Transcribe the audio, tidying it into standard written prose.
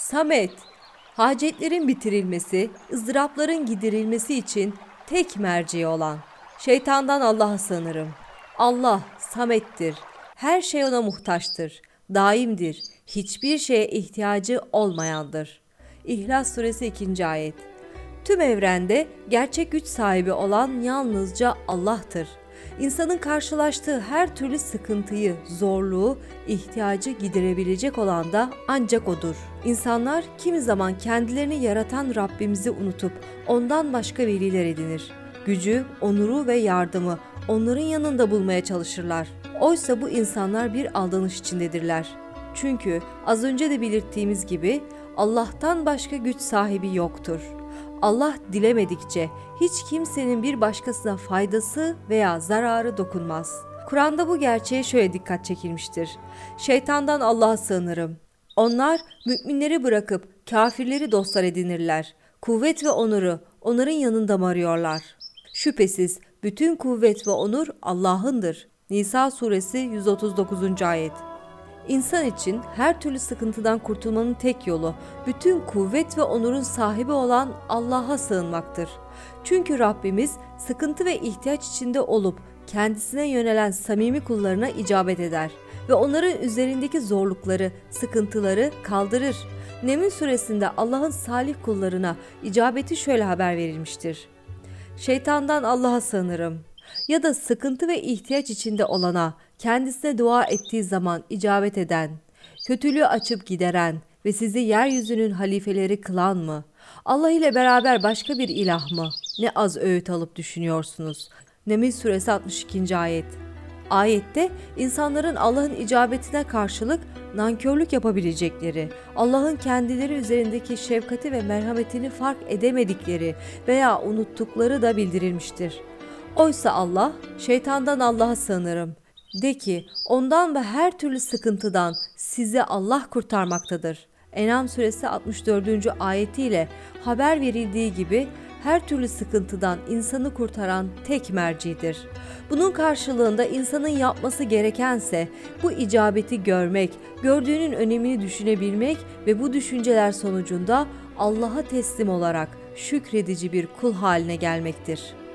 Samet, hacetlerin bitirilmesi, ızdırapların giderilmesi için tek merci olan. Şeytandan Allah'a sığınırım. Allah Samet'tir. Her şey ona muhtaçtır. Daimdir. Hiçbir şeye ihtiyacı olmayandır. İhlas Suresi 2. Ayet. Tüm evrende gerçek güç sahibi olan yalnızca Allah'tır. İnsanın karşılaştığı her türlü sıkıntıyı, zorluğu, ihtiyacı giderebilecek olan da ancak O'dur. İnsanlar kimi zaman kendilerini yaratan Rabbimizi unutup ondan başka veliler edinir. Gücü, onuru ve yardımı onların yanında bulmaya çalışırlar. Oysa bu insanlar bir aldanış içindedirler. Çünkü az önce de belirttiğimiz gibi Allah'tan başka güç sahibi yoktur. Allah dilemedikçe hiç kimsenin bir başkasına faydası veya zararı dokunmaz. Kur'an'da bu gerçeğe şöyle dikkat çekilmiştir. Şeytandan Allah'a sığınırım. Onlar müminleri bırakıp kafirleri dostlar edinirler. Kuvvet ve onuru onların yanında mı arıyorlar? Şüphesiz bütün kuvvet ve onur Allah'ındır. Nisa suresi 139. ayet. İnsan için her türlü sıkıntıdan kurtulmanın tek yolu, bütün kuvvet ve onurun sahibi olan Allah'a sığınmaktır. Çünkü Rabbimiz sıkıntı ve ihtiyaç içinde olup kendisine yönelen samimi kullarına icabet eder ve onların üzerindeki zorlukları, sıkıntıları kaldırır. Neml suresinde Allah'ın salih kullarına icabeti şöyle haber verilmiştir. Şeytandan Allah'a sığınırım. Ya da sıkıntı ve ihtiyaç içinde olana, kendisine dua ettiği zaman icabet eden, kötülüğü açıp gideren ve sizi yeryüzünün halifeleri kılan mı? Allah ile beraber başka bir ilah mı? Ne az öğüt alıp düşünüyorsunuz. Neml suresi 62. ayet. Ayette insanların Allah'ın icabetine karşılık nankörlük yapabilecekleri, Allah'ın kendileri üzerindeki şefkati ve merhametini fark edemedikleri veya unuttukları da bildirilmiştir. Oysa Allah, şeytandan Allah'a sığınırım. De ki, ondan ve her türlü sıkıntıdan sizi Allah kurtarmaktadır. En'am suresi 64. ayetiyle haber verildiği gibi her türlü sıkıntıdan insanı kurtaran tek mercidir. Bunun karşılığında insanın yapması gerekense bu icabeti görmek, gördüğünün önemini düşünebilmek ve bu düşünceler sonucunda Allah'a teslim olarak şükredici bir kul haline gelmektir.